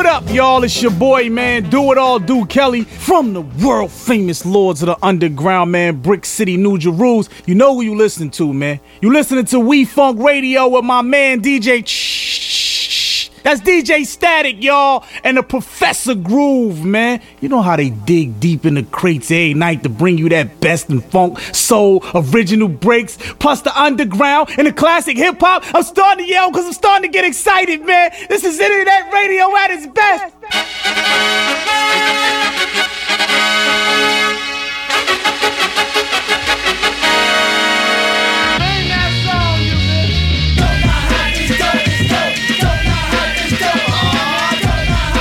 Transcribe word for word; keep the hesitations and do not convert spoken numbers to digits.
up, y'all? It's your boy, man. Do it all, do Kelly, from the world famous Lords of the Underground, man. Brick City, New Jerusalem. You know who you listening to, man. You listening to We Funk Radio with my man D J. That's D J Static, y'all, and the Professor Groove, man. You know how they dig deep in the crates every night to bring you that best in funk, soul, original breaks, plus the underground and the classic hip-hop. I'm starting to yell because I'm starting to get excited, man. This is Internet Radio at its best.